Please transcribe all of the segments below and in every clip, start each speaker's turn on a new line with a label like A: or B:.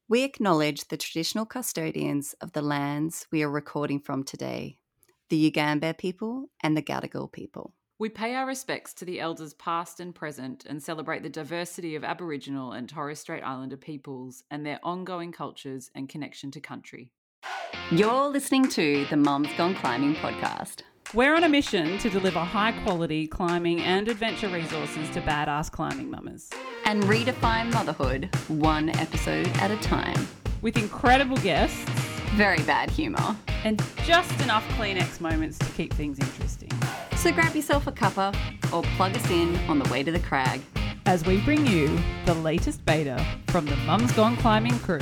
A: We acknowledge the traditional custodians of the lands we are recording from today, the Yugambeh people and the Gadigal people.
B: We pay our respects to the elders past and present and celebrate the diversity of Aboriginal and Torres Strait Islander peoples and their ongoing cultures and connection to country.
A: You're listening to the Mums Gone Climbing podcast.
B: We're on a mission to deliver high-quality climbing and adventure resources to badass climbing mamas.
A: And redefine motherhood one episode at a time.
B: With incredible guests,
A: very bad humour,
B: and just enough Kleenex moments to keep things interesting.
A: So grab yourself a cuppa or plug us in on the way to the crag
B: as we bring you the latest beta from the Mums Gone Climbing crew.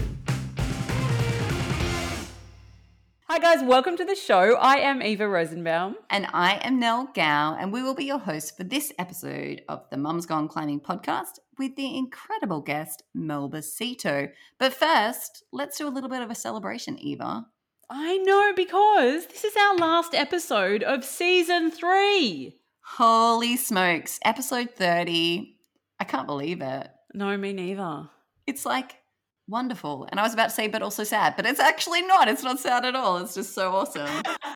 B: Hi guys, welcome to the show. I am Eva Rosenbaum.
A: And I am Nell Gow, and we will be your hosts for this episode of the Mums Gone Climbing podcast with the incredible guest, Melba Sito. But first, let's do a little bit of a celebration, Eva.
B: I know, because this is our last episode of season 3.
A: Holy smokes, episode 30. I can't believe it.
B: No, me neither.
A: It's like wonderful. And I was about to say, but also sad, but it's actually not. It's not sad at all. It's just so awesome.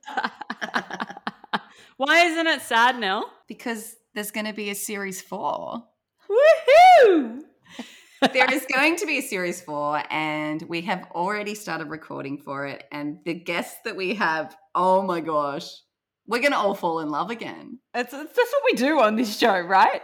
B: Why isn't it sad, Nell?
A: Because there's going to be a series 4.
B: Woohoo!
A: There is going to be a series 4, and we have already started recording for it. And the guests that we have, oh my gosh, we're going to all fall in love again.
B: That's what we do on this show, right?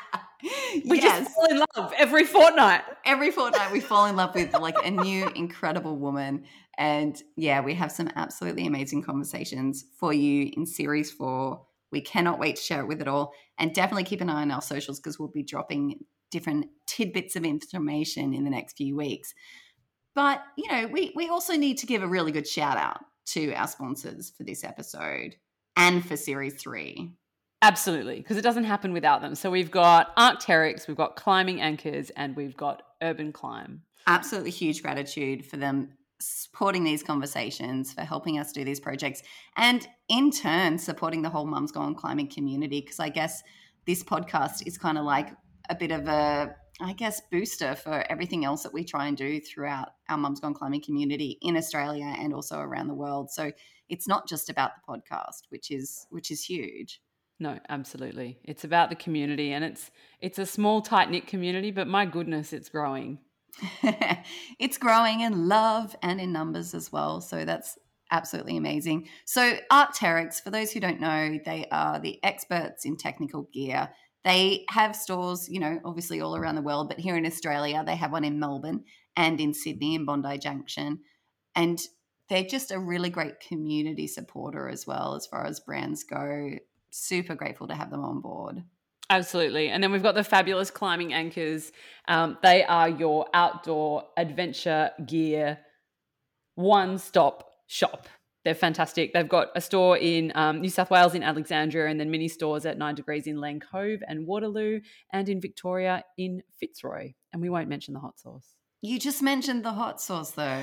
B: We
A: yes.
B: just fall in love every fortnight.
A: Every fortnight we fall in love with like a new incredible woman. And yeah, we have some absolutely amazing conversations for you in series 4. We cannot wait to share it with it all. And definitely keep an eye on our socials because we'll be dropping different tidbits of information in the next few weeks. But, you know, we also need to give a really good shout out to our sponsors for this episode and for series 3.
B: Absolutely, because it doesn't happen without them. So we've got Arc'teryx, we've got Climbing Anchors, and we've got Urban Climb.
A: Absolutely huge gratitude for them supporting these conversations, for helping us do these projects, and in turn supporting the whole Mums Gone Climbing community, because I guess this podcast is kind of like a bit of a, I guess, booster for everything else that we try and do throughout our Mums Gone Climbing community in Australia and also around the world. So it's not just about the podcast, which is huge.
B: No, absolutely. It's about the community, and it's a small, tight-knit community, but my goodness, it's growing.
A: It's growing in love and in numbers as well, so that's absolutely amazing. So Arc'teryx, for those who don't know, they are the experts in technical gear. They have stores, you know, obviously all around the world, but here in Australia, they have one in Melbourne and in Sydney in Bondi Junction, and they're just a really great community supporter as well as far as brands go. Super grateful to have them on board.
B: Absolutely. And then we've got the fabulous Climbing Anchors. They are your outdoor adventure gear one-stop shop. They're fantastic. They've got a store in New South Wales in Alexandria, and then mini stores at 9 Degrees in Lane Cove and Waterloo, and in Victoria in Fitzroy. And we won't mention the hot sauce.
A: You just mentioned the hot sauce though.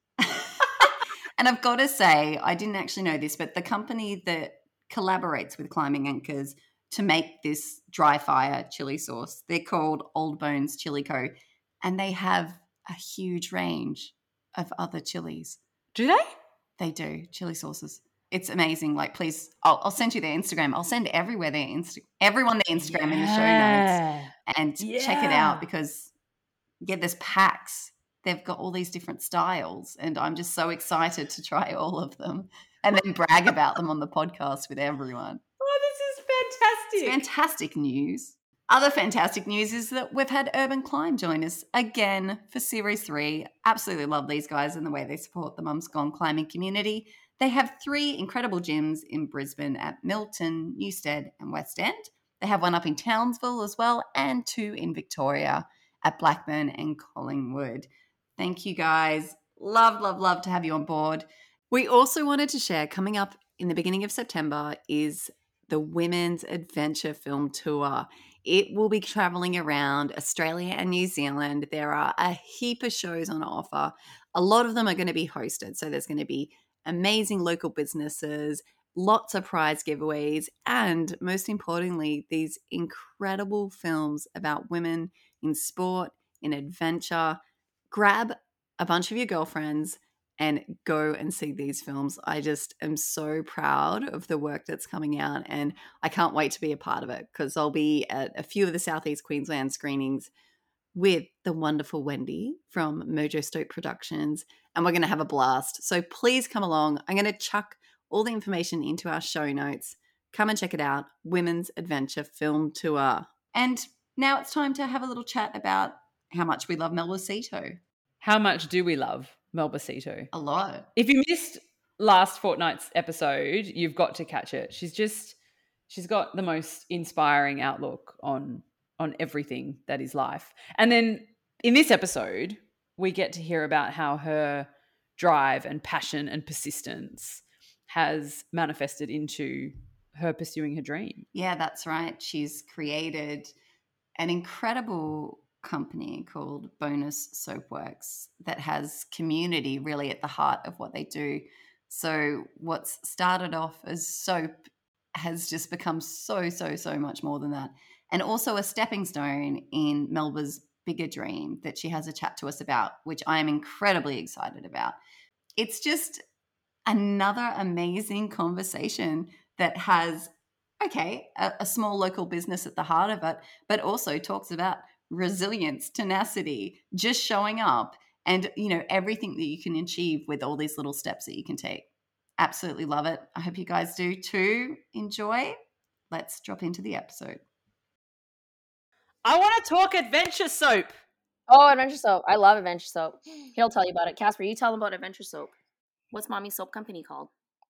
A: And I've got to say, I didn't actually know this, but the company that collaborates with Climbing Anchors to make this dry fire chili sauce, they're called Old Bones Chili Co. And they have a huge range of other chilies.
B: Do they?
A: They do, chili sauces. It's amazing. Like, please, I'll send you their Instagram. I'll send everyone their Instagram in the show notes and check it out because, yeah, there's packs. They've got all these different styles and I'm just so excited to try all of them and then brag about them on the podcast with everyone.
B: Oh, this is fantastic.
A: It's fantastic news. Other fantastic news is that we've had Urban Climb join us again for Series 3. Absolutely love these guys and the way they support the Mums Gone Climbing community. They have 3 incredible gyms in Brisbane at Milton, Newstead and West End. They have one up in Townsville as well and 2 in Victoria at Blackburn and Collingwood. Thank you guys. Love, love, love to have you on board. We also wanted to share, coming up in the beginning of September, is the Women's Adventure Film Tour. It will be traveling around Australia and New Zealand. There are a heap of shows on offer. A lot of them are going to be hosted. So there's going to be amazing local businesses, lots of prize giveaways, and most importantly, these incredible films about women in sport, in adventure. Grab a bunch of your girlfriends and go and see these films. I just am so proud of the work that's coming out, and I can't wait to be a part of it because I'll be at a few of the Southeast Queensland screenings with the wonderful Wendy from Mojo Stoke Productions, and we're going to have a blast. So please come along. I'm going to chuck all the information into our show notes. Come and check it out, Women's Adventure Film Tour. And now it's time to have a little chat about how much we love Mel Bocito.
B: How much do we love Mel Bocito?
A: A lot.
B: If you missed last fortnight's episode, you've got to catch it. She's got the most inspiring outlook on everything that is life. And then in this episode, we get to hear about how her drive and passion and persistence has manifested into her pursuing her dream.
A: Yeah, that's right. She's created an incredible company called Bonus Soapworks that has community really at the heart of what they do. So what's started off as soap has just become so much more than that. And also a stepping stone in Melba's bigger dream that she has a chat to us about, which I am incredibly excited about. It's just another amazing conversation that has, a small local business at the heart of it, but also talks about resilience, tenacity, just showing up, and, everything that you can achieve with all these little steps that you can take. Absolutely love it. I hope you guys do too. Enjoy. Let's drop into the episode.
B: I want to talk Adventure Soap.
C: Oh, Adventure Soap. I love Adventure Soap. He'll tell you about it. Casper, you tell them about Adventure Soap. What's Mommy's soap company called?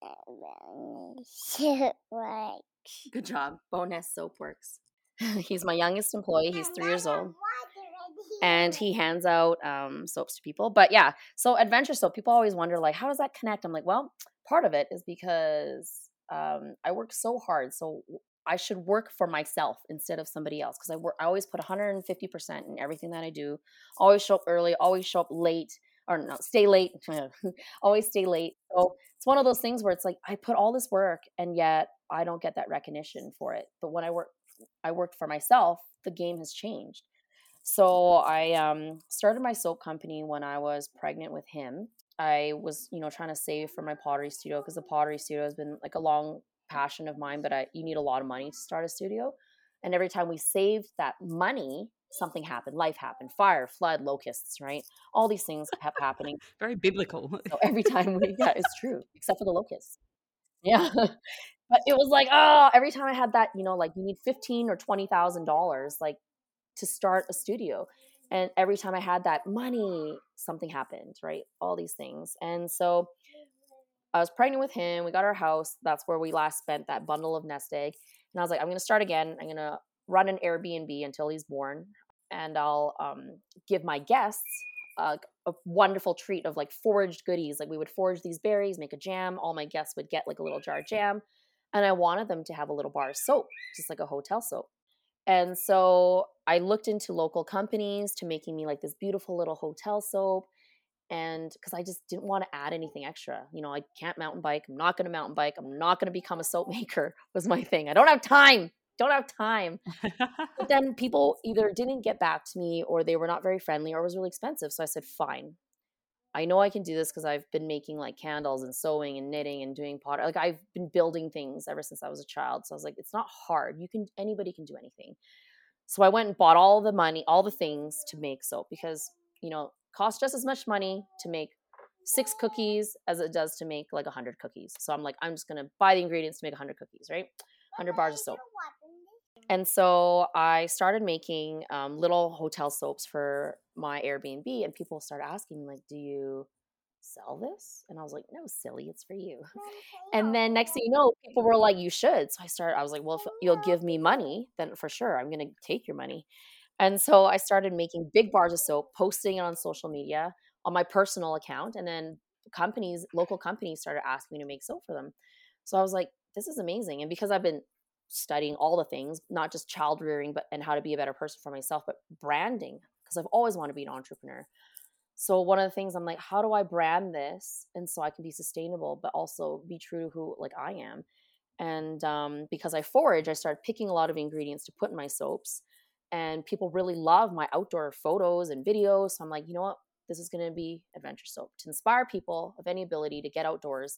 C: Good job. Bonus Soapworks. He's my youngest employee. He's 3 years old. And he hands out soaps to people. But yeah, so Adventure Soap, people always wonder, like, how does that connect? I'm like, well, part of it is because I work so hard. So I should work for myself instead of somebody else, because I always put 150% in everything that I do. Always show up early, always show up late, or no, stay late. Always stay late. So it's one of those things where it's like I put all this work and yet I don't get that recognition for it. But when I worked for myself, the game has changed. So I started my soap company when I was pregnant with him. I was, trying to save for my pottery studio, because the pottery studio has been like a long passion of mine, but you need a lot of money to start a studio. And every time we saved that money, something happened. Life happened. Fire, flood, locusts, right? All these things kept happening.
B: Very biblical.
C: So every time it's true, except for the locusts. Yeah. But it was like, every time I had that, like you need $15,000 or $20,000, like, to start a studio. And every time I had that money, something happened, right? All these things. And so I was pregnant with him. We got our house. That's where we last spent that bundle of nest egg. And I was like, I'm going to start again. I'm going to run an Airbnb until he's born. And I'll give my guests a wonderful treat of like foraged goodies. Like we would forage these berries, make a jam. All my guests would get like a little jar of jam. And I wanted them to have a little bar of soap, just like a hotel soap. And so I looked into local companies to making me like this beautiful little hotel soap. And because I just didn't want to add anything extra. I can't mountain bike. I'm not going to mountain bike. I'm not going to become a soap maker was my thing. I don't have time. But then people either didn't get back to me, or they were not very friendly, or it was really expensive. So I said, fine. I know I can do this because I've been making like candles and sewing and knitting and doing pottery. Like I've been building things ever since I was a child. So I was like, it's not hard. Anybody can do anything. So I went and bought all the things to make soap, because, costs just as much money to make 6 cookies as it does to make like 100 cookies. So I'm like, I'm just going to buy the ingredients to make 100 cookies, right? 100 bars of soap. And so I started making little hotel soaps for my Airbnb, and people started asking me, like, do you sell this? And I was like, no, silly, it's for you. And then next thing you know, people were like, you should. So I was like, well, if you'll give me money, then for sure, I'm going to take your money. And so I started making big bars of soap, posting it on social media on my personal account. And then local companies started asking me to make soap for them. So I was like, this is amazing. And because I've been studying all the things, not just child rearing, and how to be a better person for myself, but branding, because I've always wanted to be an entrepreneur. So one of the things I'm like, how do I brand this? And so I can be sustainable, but also be true to who like I am. And because I forage, I started picking a lot of ingredients to put in my soaps, and people really love my outdoor photos and videos. So I'm like, you know what? this is going to be adventure soap to inspire people of any ability to get outdoors.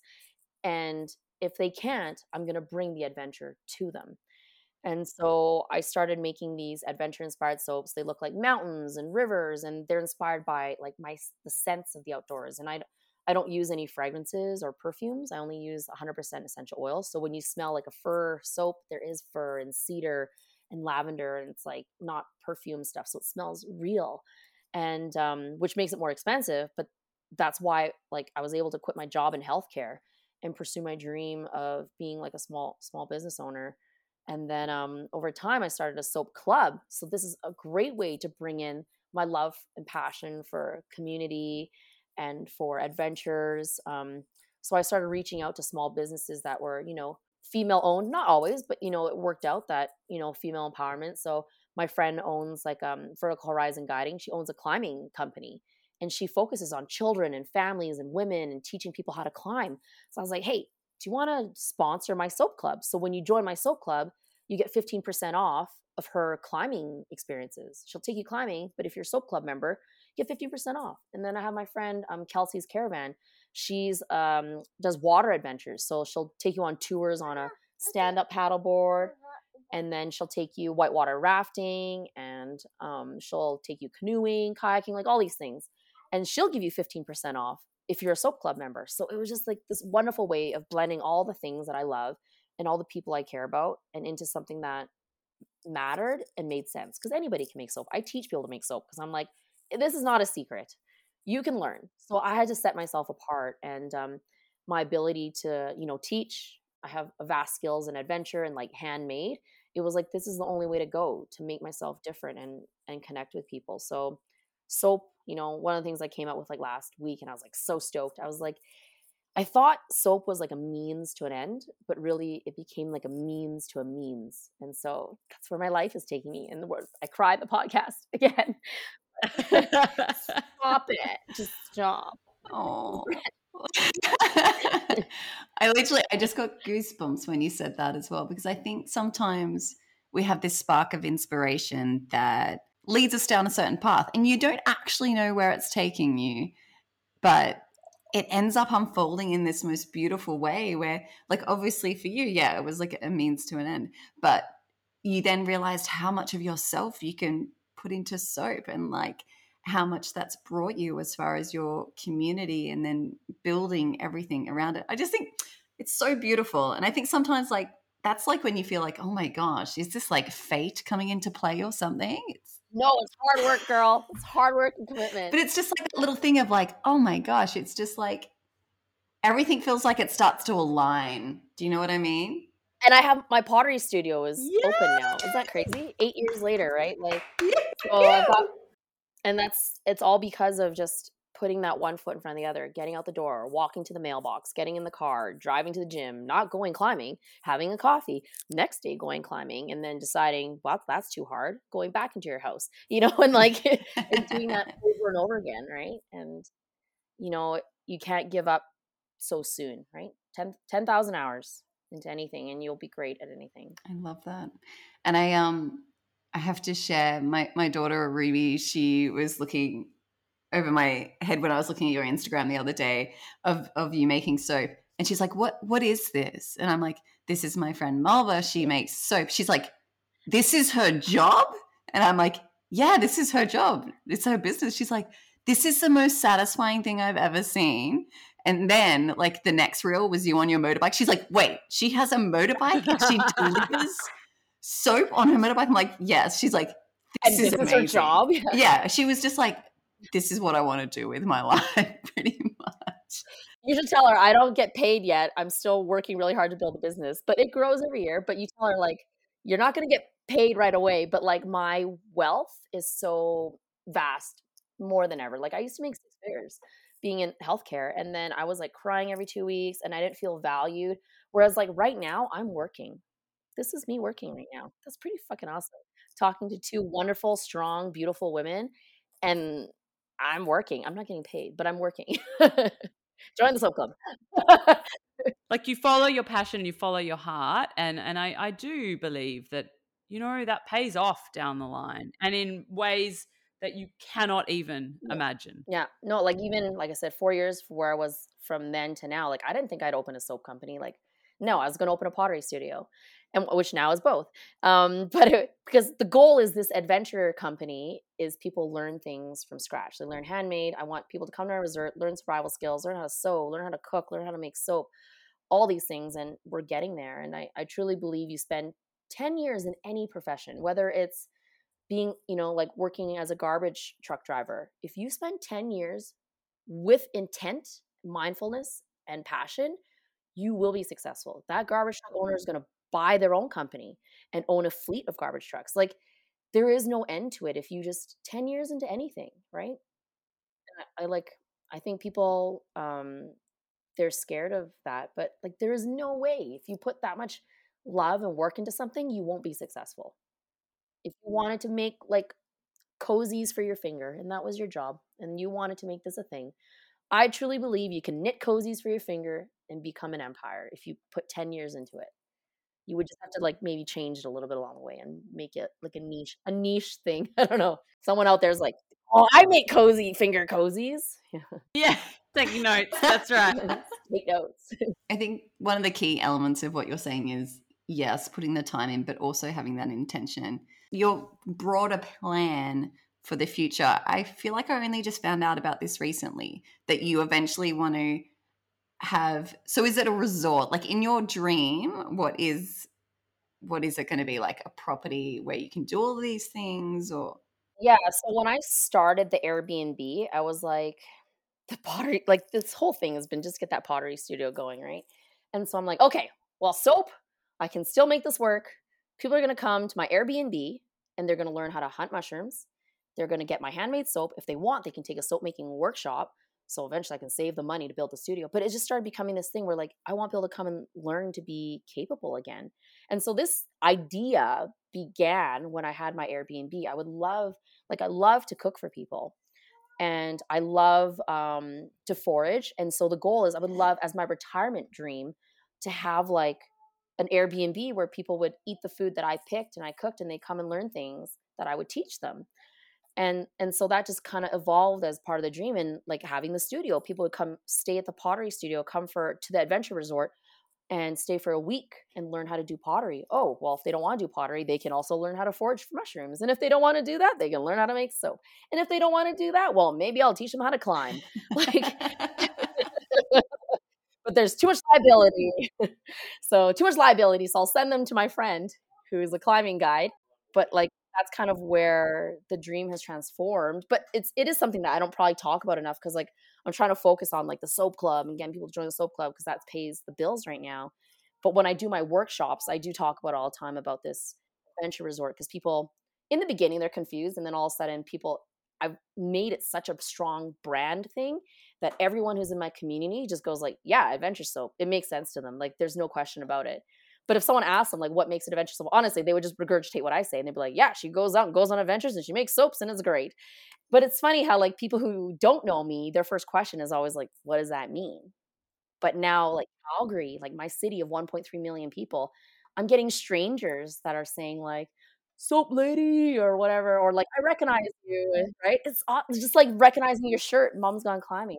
C: And if they can't, I'm going to bring the adventure to them. And so I started making these adventure inspired soaps. They look like mountains and rivers, and they're inspired by like the sense of the outdoors. And I don't use any fragrances or perfumes. I only use 100% essential oils. So when you smell like a fir soap, there is fir and cedar and lavender, and it's like not perfume stuff. So it smells real, and which makes it more expensive. But that's why like I was able to quit my job in healthcare and pursue my dream of being like a small business owner. And then over time, I started a soap club. So this is a great way to bring in my love and passion for community and for adventures. So I started reaching out to small businesses that were, you know, female owned, not always, but, you know, it worked out that, you know, female empowerment. So my friend owns like Vertical Horizon Guiding. She owns a climbing company, and she focuses on children and families and women and teaching people how to climb. So I was like, hey, do you want to sponsor my soap club? So when you join my soap club, you get 15% off of her climbing experiences. She'll take you climbing, but if you're a soap club member, you get 15% off. And then I have my friend Kelsey's Caravan. She's does water adventures. So she'll take you on tours on a stand-up paddleboard, and then she'll take you whitewater rafting, and she'll take you canoeing, kayaking, like all these things. And she'll give you 15% off if you're a soap club member. So it was just like this wonderful way of blending all the things that I love and all the people I care about and into something that mattered and made sense. Because anybody can make soap. I teach people to make soap because I'm like, this is not a secret. You can learn. So I had to set myself apart, and my ability to, you know, teach. I have vast skills in adventure and like handmade. It was like, this is the only way to go to make myself different and connect with people. So soap, you know, one of the things I came out with like last week, and I was like so stoked. I was like, I thought soap was like a means to an end, but really it became like a means to a means. And so that's where my life is taking me. And I cried the podcast again. Stop it. Just stop.
A: Oh. I just got goosebumps when you said that as well, because I think sometimes we have this spark of inspiration that leads us down a certain path, and you don't actually know where it's taking you, but it ends up unfolding in this most beautiful way where, like, obviously for you, yeah, it was like a means to an end, but you then realized how much of yourself you can put into soap, and like how much that's brought you as far as your community and then building everything around it. I just think it's so beautiful. And I think sometimes like that's like when you feel like, oh my gosh, is this like fate coming into play or something?
C: No, it's hard work, girl. It's hard work and commitment.
A: But it's just like a little thing of like, oh my gosh, it's just like everything feels like it starts to align. Do you know what I mean?
C: And I have my pottery studio is open now. Is that crazy? 8 years later, right? Like, so I've got, and it's all because of just putting that one foot in front of the other, getting out the door, walking to the mailbox, getting in the car, driving to the gym, not going climbing, having a coffee, next day going climbing, and then deciding, well, that's too hard, going back into your house, you know, and like and doing that over and over again, right? And, you know, you can't give up so soon, right? 10,000 hours into anything, and you'll be great at anything.
A: I love that. And I have to share my daughter Ruby, she was looking over my head when I was looking at your Instagram the other day of you making soap, and she's like, what is this? And I'm like, this is my friend Malva, she makes soap. She's like, this is her job? And I'm like, yeah, this is her job, it's her business. She's like, this is the most satisfying thing I've ever seen. And then like the next reel was you on your motorbike. She's like, wait, she has a motorbike and she delivers soap on her motorbike? I'm like, yes. She's like, this is amazing.
C: Her job.
A: Yeah. She was just like, this is what I want to do with my life, pretty much.
C: You should tell her I don't get paid yet. I'm still working really hard to build a business, but it grows every year. But you tell her like, you're not going to get paid right away, but like my wealth is so vast, more than ever. Like I used to make 6 figures being in healthcare, and then I was like crying every 2 weeks and I didn't feel valued. Whereas like right now I'm working. This is me working right now. That's pretty fucking awesome. Talking to 2 wonderful, strong, beautiful women, and I'm working. I'm not getting paid, but I'm working. Join the soap club.
B: Like you follow your passion, you follow your heart, and I do believe that, you know, that pays off down the line, and in ways that you cannot even imagine.
C: Yeah. No, like even like I said, 4 years where I was from then to now, like I didn't think I'd open a soap company. Like, no, I was going to open a pottery studio, and which now is both. Because the goal is this adventure company is people learn things from scratch. They learn handmade. I want people to come to our resort, learn survival skills, learn how to sew, learn how to cook, learn how to make soap, all these things, and we're getting there. And I truly believe you spend 10 years in any profession, whether it's being, like working as a garbage truck driver, if you spend 10 years with intent, mindfulness, and passion, you will be successful. That garbage truck owner is going to buy their own company and own a fleet of garbage trucks. Like there is no end to it if you just 10 years into anything, right? And I think people they're scared of that, but like there is no way if you put that much love and work into something, you won't be successful. If you wanted to make like cozies for your finger and that was your job and you wanted to make this a thing, I truly believe you can knit cozies for your finger and become an empire if you put 10 years into it. You would just have to like maybe change it a little bit along the way and make it like a niche thing. I don't know. Someone out there's like, oh, I make cozy finger cozies.
B: Yeah, taking notes. That's right.
C: Take notes.
A: I think one of the key elements of what you're saying is, yes, putting the time in, but also having that intention. Your broader plan for the future. I feel like I only just found out about this recently, that you eventually want to have. So is it a resort? Like in your dream, what is it going to be, like a property where you can do all these things, or?
C: Yeah. So when I started the Airbnb, I was like, the pottery, like this whole thing has been just get that pottery studio going, right? And so I'm like, okay, well, soap, I can still make this work. People are going to come to my Airbnb and they're going to learn how to hunt mushrooms. They're going to get my handmade soap. If they want, they can take a soap making workshop. So eventually I can save the money to build the studio. But it just started becoming this thing where like, I want people to come and learn to be capable again. And so this idea began when I had my Airbnb. I love to cook for people. And I love to forage. And so the goal is I would love as my retirement dream to have like an Airbnb where people would eat the food that I picked and I cooked and they come and learn things that I would teach them. And so that just kind of evolved as part of the dream. And like having the studio, people would come stay at the pottery studio, come to the adventure resort and stay for a week and learn how to do pottery. Oh, well, if they don't want to do pottery, they can also learn how to forage for mushrooms. And if they don't want to do that, they can learn how to make soap. And if they don't want to do that, well, maybe I'll teach them how to climb. Like, but there's too much liability. So I'll send them to my friend who is a climbing guide. But like, that's kind of where the dream has transformed. But it is something that I don't probably talk about enough because like I'm trying to focus on like the soap club and getting people to join the soap club because that pays the bills right now. But when I do my workshops, I do talk about all the time about this adventure resort because people in the beginning they're confused and then all of a sudden I've made it such a strong brand thing that everyone who's in my community just goes like, yeah, adventure soap. It makes sense to them. Like there's no question about it. But if someone asks them like what makes it adventure soap, honestly, they would just regurgitate what I say and they'd be like, yeah, she goes out and goes on adventures and she makes soaps and it's great. But it's funny how like people who don't know me, their first question is always like, what does that mean? But now like Calgary, like my city of 1.3 million people, I'm getting strangers that are saying like, soap lady or whatever, or like, I recognize you, right? It's just like recognizing your shirt, Mom's Gone Climbing.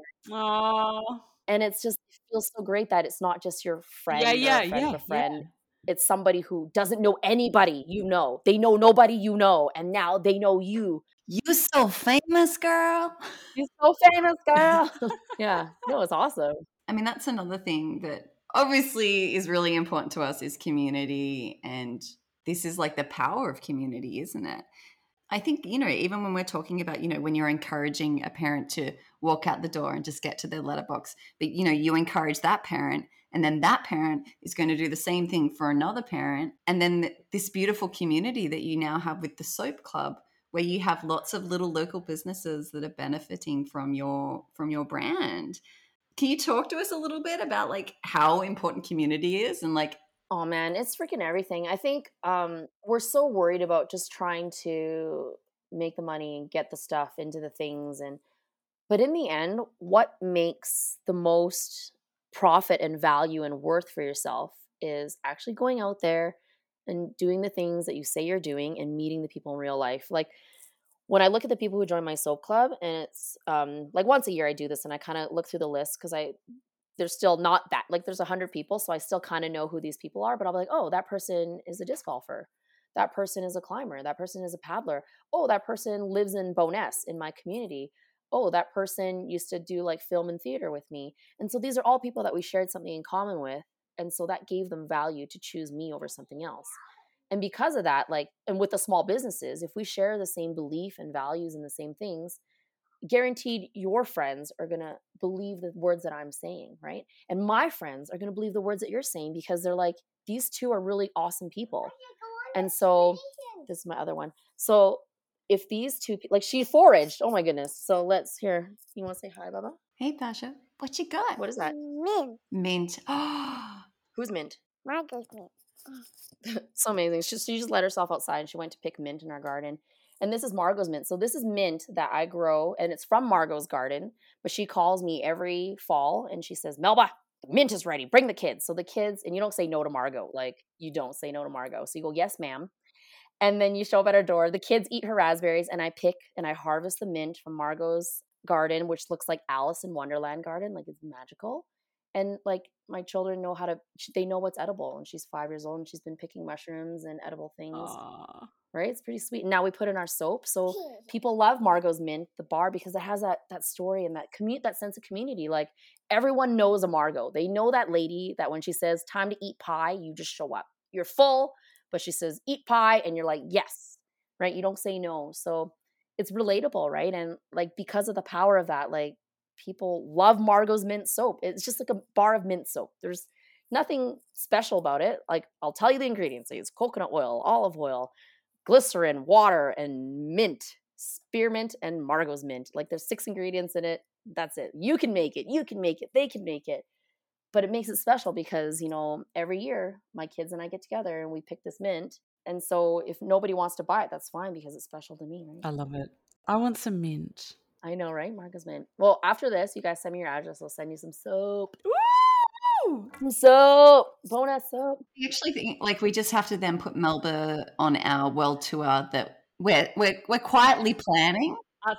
B: Oh,
C: And it feels so great that it's not just your friend or a friend of a friend.
B: Yeah.
C: It's somebody who doesn't know anybody you know. They know nobody you know, and now they know you.
A: You so famous, girl.
C: You're so famous, girl. Yeah. No, it's awesome.
A: I mean, that's another thing that obviously is really important to us is community. And this is like the power of community, isn't it? I think, even when we're talking about, when you're encouraging a parent to walk out the door and just get to their letterbox, but, you encourage that parent and then that parent is going to do the same thing for another parent. And then this beautiful community that you now have with the Soap Club, where you have lots of little local businesses that are benefiting from your brand. Can you talk to us a little bit about like how important community is and like,
C: oh man, it's freaking everything. I think we're so worried about just trying to make the money and get the stuff into the things but in the end, what makes the most profit and value and worth for yourself is actually going out there and doing the things that you say you're doing and meeting the people in real life. Like when I look at the people who join my soap club, and it's like once a year I do this, and I kind of look through the list because there's still not that, like there's 100 people, so I still kind of know who these people are, but I'll be like, oh, that person is a disc golfer. That person is a climber. That person is a paddler. Oh, that person lives in Bowness in my community. Oh, that person used to do like film and theater with me. And so these are all people that we shared something in common with. And so that gave them value to choose me over something else. And because of that, like, and with the small businesses, if we share the same belief and values and the same things, guaranteed your friends are going to believe the words that I'm saying, right? And my friends are going to believe the words that you're saying because they're like, these two are really awesome people. And so this is my other one. So if these two, like she foraged, oh my goodness. So let's hear, you want to say hi, Baba?
A: Hey, Pasha, what you got?
C: What is that?
D: Mint.
A: Mint. Oh,
C: Who's Mint?
D: Margaret's mint.
C: So amazing. She just let herself outside and she went to pick mint in our garden. And this is Margot's mint. So this is mint that I grow, and it's from Margot's garden. But she calls me every fall and she says, Melba, the mint is ready. Bring the kids. So the kids, and you don't say no to Margot. Like, you don't say no to Margot. So you go, yes, ma'am. And then you show up at her door. The kids eat her raspberries, and I pick and I harvest the mint from Margot's garden, which looks like Alice in Wonderland garden. Like, it's magical. And like, my children know they know what's edible. And she's 5 years old and she's been picking mushrooms and edible things.
B: Aw.
C: Right? It's pretty sweet. And now we put in our soap. So people love Margot's mint, the bar, because it has that story and that sense of community. Like, everyone knows a Margot. They know that lady that when she says time to eat pie, you just show up. You're full, but she says eat pie and you're like, yes, right? You don't say no. So it's relatable, right? And like, because of the power of that, like, people love Margot's mint soap. It's just like a bar of mint soap. There's nothing special about it. Like, I'll tell you the ingredients. It's coconut oil, olive oil, glycerin, water, and mint, spearmint, and Margot's mint. Like, there's 6 ingredients in it. That's it. You can make it. You can make it. They can make it. But it makes it special because, every year my kids and I get together and we pick this mint. And so if nobody wants to buy it, that's fine because it's special to me, right?
B: I love it. I want some mint.
C: I know, right? Margot's mint. Well, after this, you guys send me your address. I'll send you some soap.
B: Woo!
C: Some soap. Bonus soap.
A: I actually think like we just have to then put Melba on our world tour that we're quietly planning.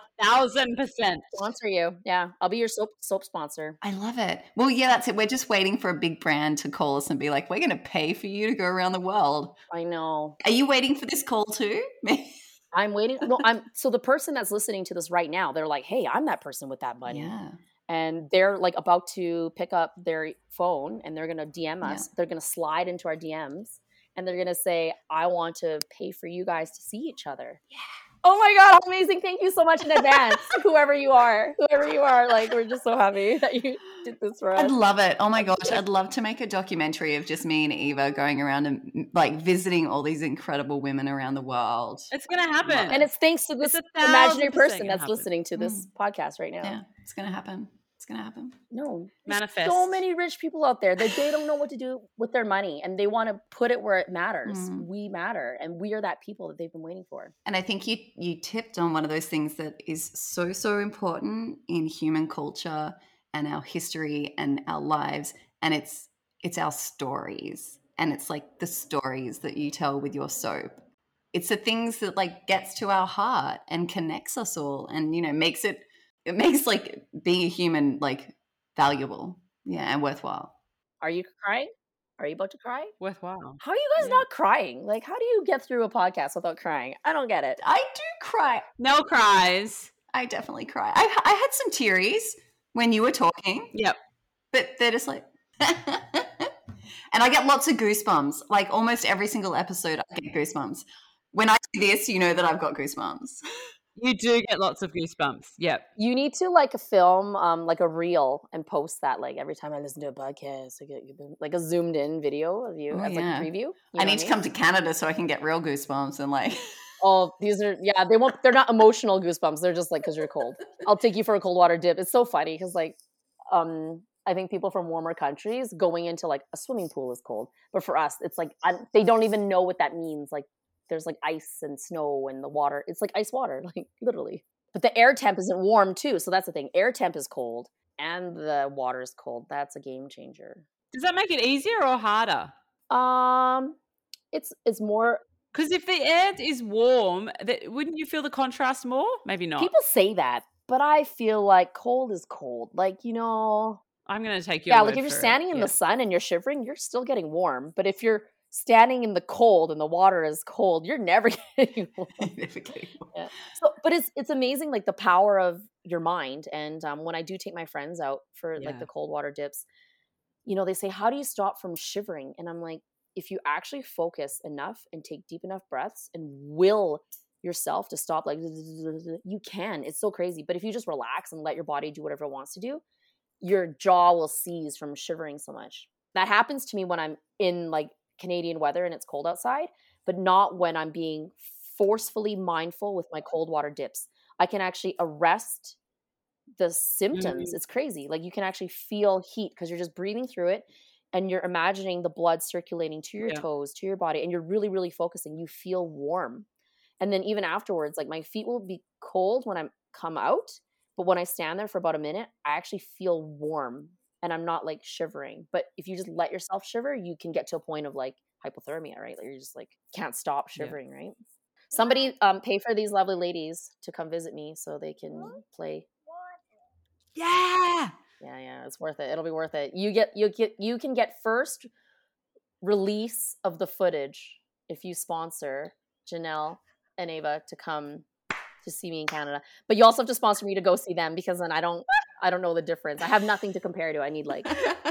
B: 1,000%.
C: Sponsor you. Yeah. I'll be your soap sponsor.
A: I love it. Well, yeah, that's it. We're just waiting for a big brand to call us and be like, we're going to pay for you to go around the world.
C: I know.
A: Are you waiting for this call too?
C: I'm waiting. No, so the person that's listening to this right now, they're like, hey, I'm that person with that money.
A: Yeah.
C: And they're like about to pick up their phone and they're going to DM us. Yeah. They're going to slide into our DMs and they're going to say, I want to pay for you guys to see each other.
A: Yeah.
C: Oh my God, amazing. Thank you so much in advance. Whoever you are, like, we're just so happy that you did this for us.
A: I'd love it. Oh my gosh. I'd love to make a documentary of just me and Eva going around and like visiting all these incredible women around the world.
B: It's going to happen.
C: And it's thanks to this imaginary person that's listening to this podcast right now.
A: Yeah, it's going to happen. It's going to happen.
C: No.
B: Manifest.
C: So many rich people out there that they don't know what to do with their money and they want to put it where it matters. We matter and we are that people that they've been waiting for.
A: And I think you tipped on one of those things that is so, so important in human culture and our history and our lives. And it's our stories. And it's like the stories that you tell with your soap. It's the things that like gets to our heart and connects us all and, makes like being a human like valuable, and worthwhile.
C: Are you crying? Are you about to cry?
B: Worthwhile.
C: How are you guys not crying? Like, how do you get through a podcast without crying? I don't get it.
A: I do cry.
B: Nell cries.
A: I definitely cry. I had some tearies when you were talking.
B: Yep.
A: But they're just like, and I get lots of goosebumps. Like almost every single episode, I get goosebumps. When I do this, you know that I've got goosebumps.
B: You do get lots of goosebumps. Yep.
C: You need to like film like a reel and post that like every time I listen to a podcast. I get like a zoomed in video of you as like a preview.
A: I need to come to Canada so I can get real goosebumps and like.
C: Oh, these are they're not emotional goosebumps. They're just like because you're cold. I'll take you for a cold water dip. It's so funny because like I think people from warmer countries going into like a swimming pool is cold, but for us it's like they don't even know what that means. Like. There's like ice and snow and the water. It's like ice water, like literally. But the air temp isn't warm too. So that's the thing. Air temp is cold and the water is cold. That's a game changer.
B: Does that make it easier or harder?
C: It's more
B: Because if the ant is warm, wouldn't you feel the contrast more? Maybe not.
C: People say that, but I feel like cold is cold. Like,
B: I'm going to take your
C: yeah,
B: word
C: like if you're
B: for it.
C: standing in
B: Yeah.
C: the sun and you're shivering, you're still getting warm. But if you're standing in the cold and the water is cold, you're never getting warm.
A: Never getting warm.
C: Yeah. So, but it's amazing, like the power of your mind. And when I do take my friends out for like
B: Yeah.
C: the cold water dips, they say, how do you stop from shivering? And I'm like, if you actually focus enough and take deep enough breaths and will yourself to stop, like you can. It's so crazy. But if you just relax and let your body do whatever it wants to do, your jaw will seize from shivering so much. That happens to me when I'm in like Canadian weather and it's cold outside, but not when I'm being forcefully mindful with my cold water dips. I can actually arrest the symptoms. It's crazy. Like you can actually feel heat because you're just breathing through it and you're imagining the blood circulating to your toes, to your body, and you're really, really focusing. You feel warm. And then even afterwards, like my feet will be cold when I come out, but when I stand there for about a minute, I actually feel warm and I'm not like shivering. But if you just let yourself shiver, you can get to a point of like hypothermia, right? Like you're just like can't stop shivering, right? Somebody pay for these lovely ladies to come visit me so they can play.
B: Yeah.
C: Yeah, it's worth it. It'll be worth it. You can get first release of the footage if you sponsor Janelle and Ava to come to see me in Canada. But you also have to sponsor me to go see them because then I don't know the difference. I have nothing to compare to. I need like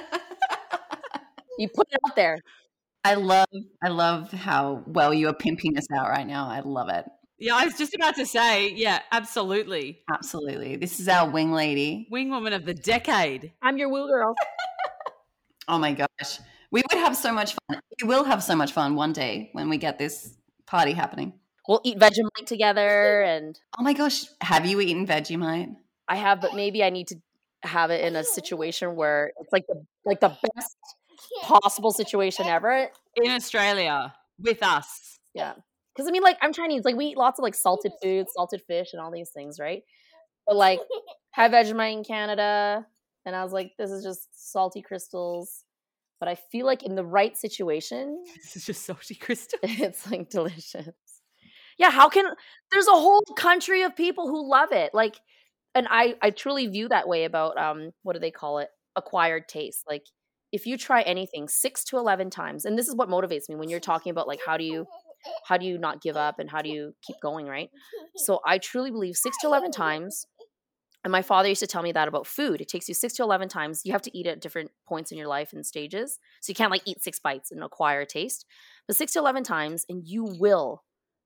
C: you put it out there.
A: I love how well you are pimping us out right now. I love it.
B: Yeah, I was just about to say, yeah, absolutely.
A: Absolutely. This is our wing lady.
B: Wing woman of the decade.
C: I'm your woo girl.
A: Oh my gosh. We would have so much fun. We will have so much fun one day when we get this party happening.
C: We'll eat Vegemite together and
A: oh my gosh, have you eaten Vegemite?
C: I have, but maybe I need to have it in a situation where it's like the best possible situation ever.
B: In Australia with us.
C: Yeah. Because I mean, like, I'm Chinese. Like, we eat lots of like salted foods, salted fish, and all these things, right? But like, have Vegemite in Canada, and I was like, this is just salty crystals. But I feel like in the right situation,
B: This is just salty crystal.
C: it's like delicious. Yeah, there's a whole country of people who love it. Like, and I truly view that way about what do they call it? Acquired taste. Like, if you try anything 6 to 11 times, and this is what motivates me when you're talking about like how do you not give up and how do you keep going, right? So I truly believe 6 to 11 times. And my father used to tell me that about food. It takes you 6 to 11 times. You have to eat at different points in your life and stages. So you can't like eat 6 bites and acquire a taste. But 6 to 11 times and you will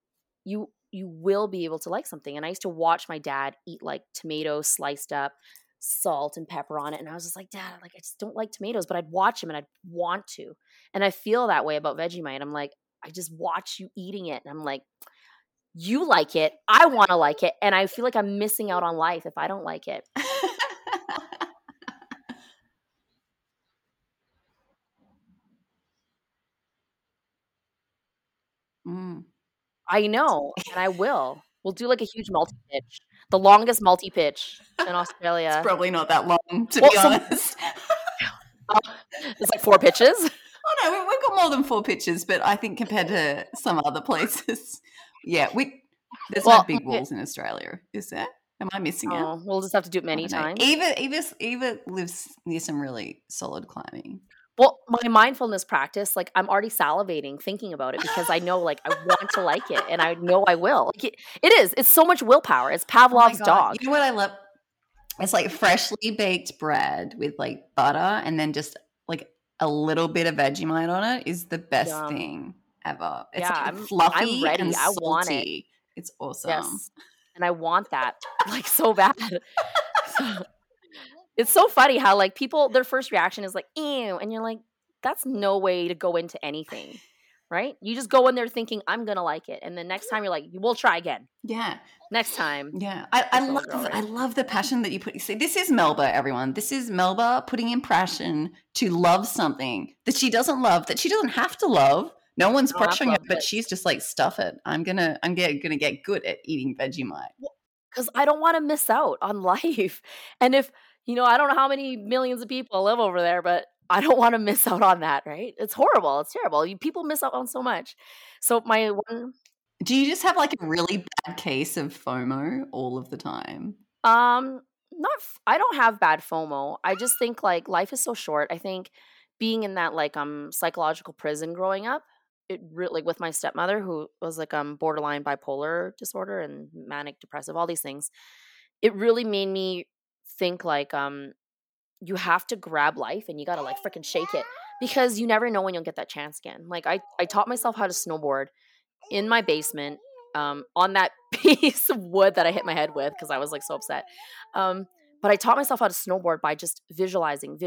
C: be able to like something. And I used to watch my dad eat like tomatoes sliced up, salt and pepper on it. And I was just like, Dad, like I just don't like tomatoes, but I'd watch him and I'd want to. And I feel that way about Vegemite. I'm like, I just watch you eating it. And I'm like, you like it. I want to like it. And I feel like I'm missing out on life if I don't like it. I know. And I will. We'll do like a huge multi-pitch. The longest multi-pitch in Australia.
A: It's probably not that long, to
C: Well,
A: be honest.
C: It's like 4 pitches.
A: Oh no, we've got more than 4 pitches, but I think compared to some other places, yeah, there's no big walls in Australia, is there? Am I missing it?
C: Oh, we'll just have to do it many times.
A: Eva lives near some really solid climbing.
C: Well, my mindfulness practice, like I'm already salivating thinking about it because I know like I want to like it and I know I will. Like, it is. It's so much willpower. It's Pavlov's dog.
A: You know what I love? It's like freshly baked bread with like butter and then just like a little bit of Vegemite on it is the best thing ever. It's like fluffy
C: I'm ready.
A: and
C: I
A: salty.
C: want it.
A: It's awesome.
C: Yes. And I want that like so bad. It's so funny how like people, their first reaction is like, ew. And you're like, that's no way to go into anything, right? You just go in there thinking, I'm going to like it. And then next time you're like, we'll try again.
A: Yeah.
C: Next time.
A: Yeah. I love the passion that you put. See, this is Melba, everyone. This is Melba putting in passion to love something that she doesn't love, that she doesn't have to love. No one's pressuring her, but she's just like, stuff it. I'm gonna get good at eating Vegemite.
C: Because I don't want to miss out on life. And if, I don't know how many millions of people live over there, but I don't want to miss out on that, right? It's horrible. It's terrible. People miss out on so much. So my one
A: Do you just have like a really bad case of FOMO all of the time?
C: not I don't have bad FOMO. I just think like life is so short. I think being in that like psychological prison growing up, it really like with my stepmother who was like borderline bipolar disorder and manic depressive, all these things. It really made me think like you have to grab life and you got to like freaking shake it because you never know when you'll get that chance again. Like I taught myself how to snowboard in my basement on that piece of wood that I hit my head with because I was like so upset. But I taught myself how to snowboard by just visualizing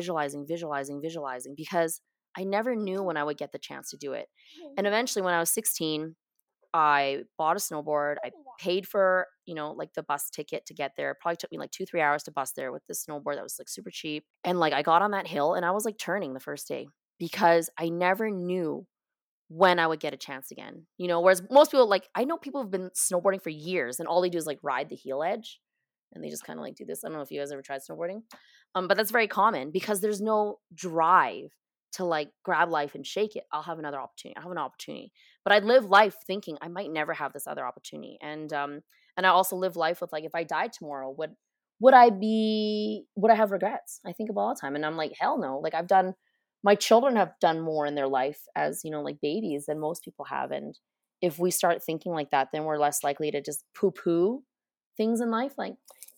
C: because I never knew when I would get the chance to do it. And eventually when I was 16, I bought a snowboard. I paid for, like the bus ticket to get there. It probably took me like 2-3 hours to bus there with this snowboard that was like super cheap. And like I got on that hill and I was like turning the first day because I never knew when I would get a chance again. Whereas most people, like I know people have been snowboarding for years and all they do is like ride the heel edge and they just kind of like do this. I don't know if you guys ever tried snowboarding. But that's very common because there's no drive to like grab life and shake it. I'll have another opportunity. I'll have an opportunity. But I live life thinking I might never have this other opportunity. And I also live life with like, if I died tomorrow, would I have regrets? I think of all the time. And I'm like, hell no. Like my children have done more in their life as, like babies than most people have. And if we start thinking like that, then we're less likely to just poo-poo things in life. Like,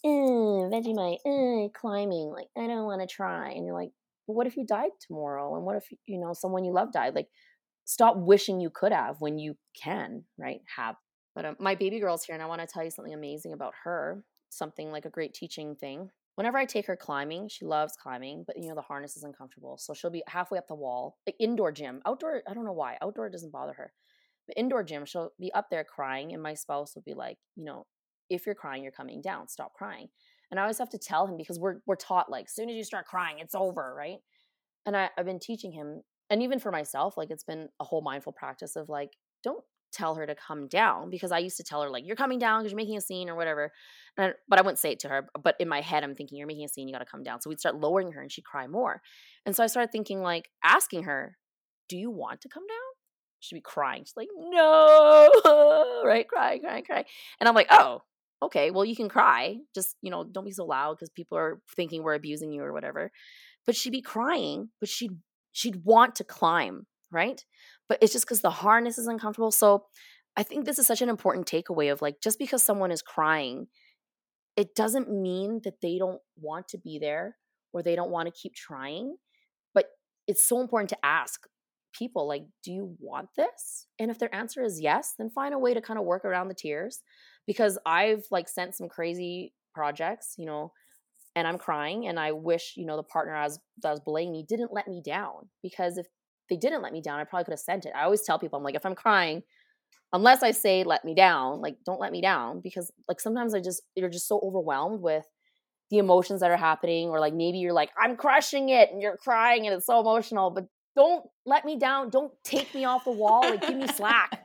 C: Vegemite, climbing. Like, I don't want to try. And you're like, but what if you died tomorrow? And what if, someone you love died? Like, stop wishing you could have when you can, right? Have. But my baby girl's here and I want to tell you something amazing about her. Something like a great teaching thing. Whenever I take her climbing, she loves climbing, but the harness is uncomfortable. So she'll be halfway up the wall, like indoor gym. Outdoor, I don't know why. Outdoor doesn't bother her. But indoor gym, she'll be up there crying and my spouse will be like, if you're crying, you're coming down. Stop crying. And I always have to tell him because we're taught like, as soon as you start crying, it's over, right? And I've been teaching him, and even for myself, like it's been a whole mindful practice of like, don't tell her to come down, because I used to tell her like, you're coming down because you're making a scene or whatever. But I wouldn't say it to her. But in my head, I'm thinking, you're making a scene, you got to come down. So we'd start lowering her and she'd cry more. And so I started thinking like, asking her, do you want to come down? She'd be crying. She's like, no, right? Cry. And I'm like, oh, okay, well, you can cry. Just, don't be so loud because people are thinking we're abusing you or whatever. But she'd be crying, but she'd want to climb, right? But it's just because the harness is uncomfortable. So I think this is such an important takeaway of like, just because someone is crying, it doesn't mean that they don't want to be there or they don't want to keep trying. But it's so important to ask people like, do you want this? And if their answer is yes, then find a way to kind of work around the tears. Because I've like sent some crazy projects, and I'm crying and I wish, the partner that was belaying me didn't let me down, because if they didn't let me down, I probably could have sent it. I always tell people, I'm like, if I'm crying, unless I say, let me down, like, don't let me down, because like sometimes you're just so overwhelmed with the emotions that are happening, or like maybe you're like, I'm crushing it and you're crying and it's so emotional, but don't let me down. Don't take me off the wall. Like, give me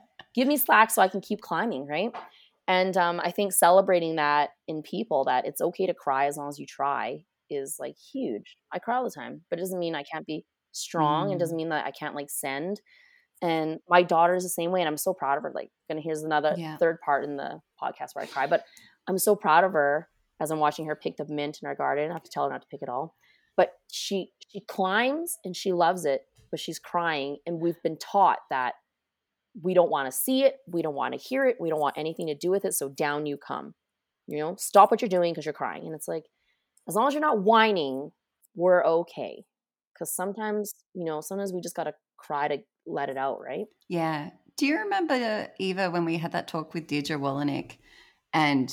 C: slack so I can keep climbing. Right. And I think celebrating that in people, that it's okay to cry as long as you try, is like huge. I cry all the time, but it doesn't mean I can't be strong. It doesn't mean that I can't like send. And my daughter is the same way. And I'm so proud of her. Like, here's another third part in the podcast where I cry, but I'm so proud of her as I'm watching her pick the mint in our garden. I have to tell her not to pick it all, but she climbs and she loves it, but she's crying. And we've been taught that we don't want to see it. We don't want to hear it. We don't want anything to do with it. So down you come, stop what you're doing because you're crying. And it's like, as long as you're not whining, we're okay. Because sometimes we just got to cry to let it out, right?
A: Yeah. Do you remember, Eva, when we had that talk with Deirdre Wallenick, and,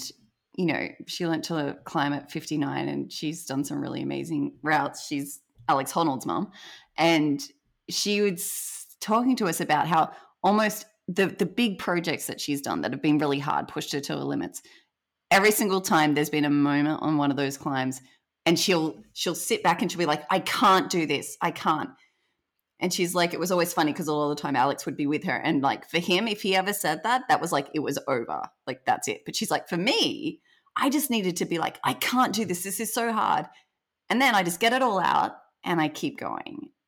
A: she learned to climb at 59 and she's done some really amazing routes. She's Alex Honnold's mom. And she was talking to us about how almost the big projects that she's done that have been really hard pushed her to her limits. Every single time there's been a moment on one of those climbs and she'll sit back and she'll be like, I can't do this. I can't. And she's like, it was always funny because all the time Alex would be with her. And like for him, if he ever said that was like, it was over. Like, that's it. But she's like, for me, I just needed to be like, I can't do this. This is so hard. And then I just get it all out and I keep going.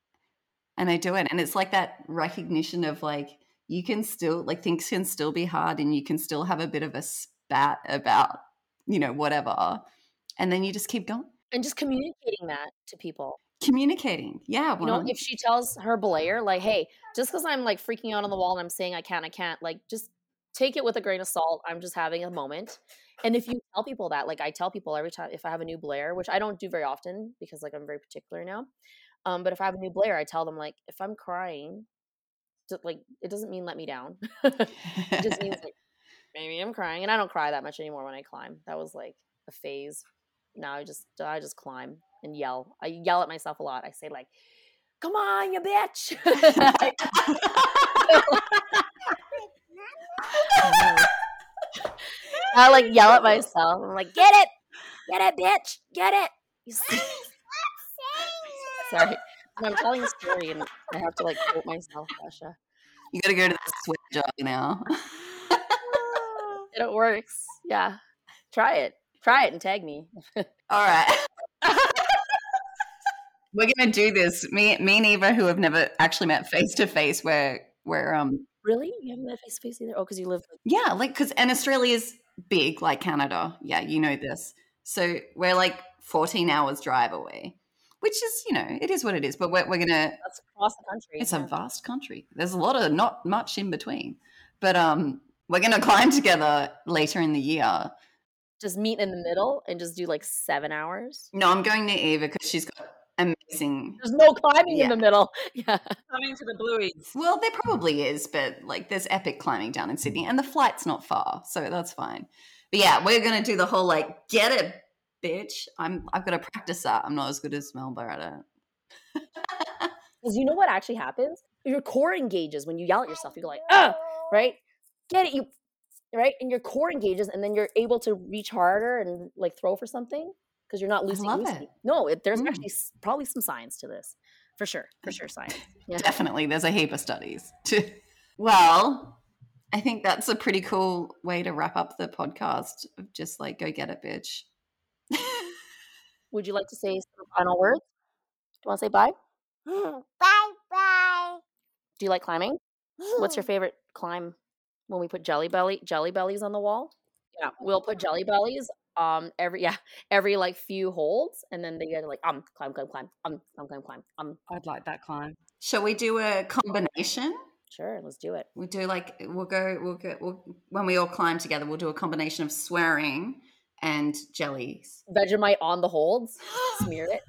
A: and I do it. And it's like that recognition of like, you can still, like, things can still be hard and you can still have a bit of a spat about, whatever. And then you just keep going.
C: And just communicating that to people.
A: Communicating. Yeah.
C: If she tells her belayer, like, hey, just because I'm like freaking out on the wall and I'm saying I can't, like, just take it with a grain of salt. I'm just having a moment. And if you tell people that, like I tell people every time if I have a new belayer, which I don't do very often because like I'm very particular now. But if I have a new belayer, I tell them like, if I'm crying, like it doesn't mean let me down. It just means like maybe I'm crying, and I don't cry that much anymore when I climb. That was like a phase. Now I just climb and yell. I yell at myself a lot. I say like, "Come on, you bitch!" I like yell at myself. I'm like, "Get it, bitch, get it." Sorry, I'm telling a story and I have to like quote myself, Tasha.
A: You got to go to the sweat jar now.
C: It works. Yeah, try it and tag me.
A: All right. We're gonna do this. Me and Eva, who have never actually met face to face, we're
C: Really? You haven't met face to face either? Oh, because you live.
A: Yeah, like and Australia's big, like Canada. Yeah, you know this. So we're like 14 hours drive away, which is, it is what it is. But we're gonna.
C: That's across the country.
A: It's a vast country. There's a lot of not much in between, but we're gonna climb together later in the year.
C: Just meet in the middle and just do like 7 hours.
A: No, I'm going to Eva because she's got amazing.
C: There's no climbing in the middle. Yeah,
B: coming to the Blueies.
A: Well, there probably is, but like there's epic climbing down in Sydney, and the flight's not far, so that's fine. But yeah, we're gonna do the whole like get it, bitch. I've got to practice that. I'm not as good as Melba at it.
C: Because you know what actually happens? Your core engages when you yell at yourself. You go like, ah, right? Get it, you, right? And your core engages, and then you're able to reach harder and like throw for something because you're not losing.
A: I love it.
C: No, there's actually probably some science to this. For sure, science. Yeah.
A: Definitely, there's a heap of studies. Well, I think that's a pretty cool way to wrap up the podcast. Of just like, go get it, bitch.
C: Would you like to say some final words? Do you want to say bye?
D: Bye.
C: Do you like climbing? What's your favorite climb? When we put jelly bellies on the wall? Yeah, we'll put jelly bellies every like few holds, and then they get like climb.
B: I'd like that climb.
A: Shall we do a combination?
C: Sure, let's do it.
A: We do like we'll when we all climb together, we'll do a combination of swearing and jellies.
C: Vegemite on the holds. Smear it.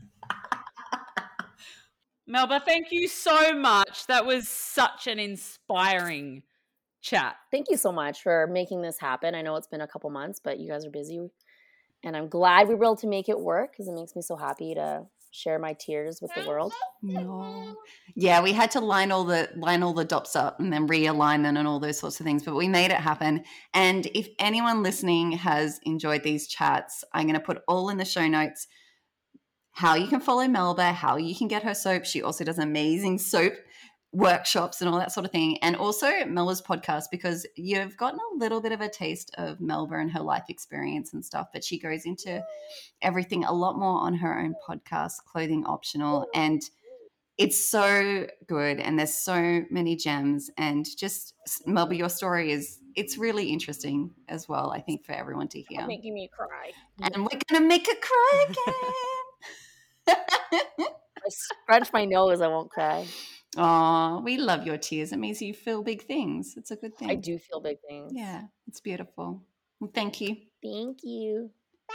B: Melba, thank you so much. That was such an inspiring chat.
C: Thank you so much for making this happen. I know it's been a couple months, but you guys are busy, and I'm glad we were able to make it work because it makes me so happy to share my tears with the world.
A: No. Yeah, we had to line all the dots up and then realign them and all those sorts of things, but we made it happen. And if anyone listening has enjoyed these chats, I'm going to put all in the show notes how you can follow Melba, how you can get her soap. She also does amazing soap workshops and all that sort of thing, and also Melba's podcast, because you've gotten a little bit of a taste of Melba and her life experience and stuff, but she goes into everything a lot more on her own podcast, Clothing Optional, and it's so good, and there's so many gems. And just Melba, your story it's really interesting as well, I think, for everyone to hear.
C: You're making me cry,
A: and we're gonna make her cry again.
C: I scrunch my nose, I won't cry.
A: Oh, we love your tears. It means you feel big things. It's a good thing.
C: I do feel big things.
A: Yeah, it's beautiful. Well, thank you.
C: Thank you.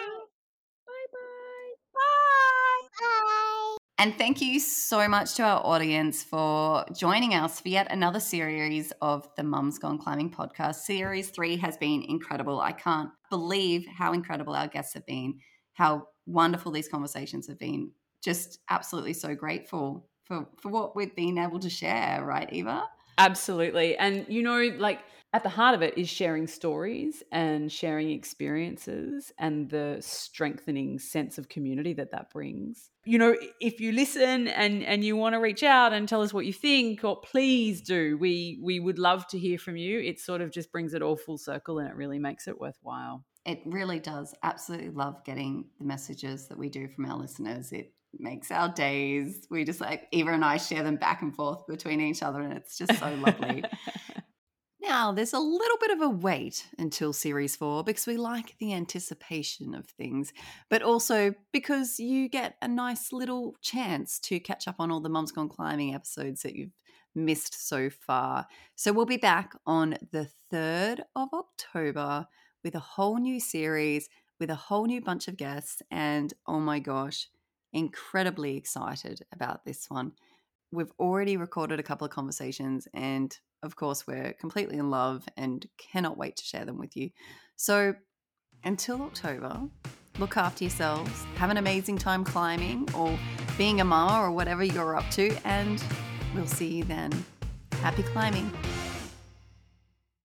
D: Bye.
A: And thank you so much to our audience for joining us for yet another series of the Mums Gone Climbing podcast. Series 3 has been incredible. I can't believe how incredible our guests have been, how wonderful these conversations have been. Just absolutely so grateful for what we've been able to share, right, Eva?
B: Absolutely. And, like at the heart of it is sharing stories and sharing experiences and the strengthening sense of community that brings. If you listen and you want to reach out and tell us what you think, or please do, we would love to hear from you. It sort of just brings it all full circle, and it really makes it worthwhile.
A: It really does. Absolutely love getting the messages that we do from our listeners. It makes our days. We just like, Eva and I share them back and forth between each other, and it's just so lovely. Now, there's a little bit of a wait until Series 4 because we like the anticipation of things, but also because you get a nice little chance to catch up on all the Mums Gone Climbing episodes that you've missed so far. So we'll be back on the 3rd of October with a whole new series, with a whole new bunch of guests, and oh my gosh, incredibly excited about this one. We've already recorded a couple of conversations, and of course, we're completely in love and cannot wait to share them with you. So until October, look after yourselves, have an amazing time climbing or being a mama or whatever you're up to, and we'll see you then. Happy climbing.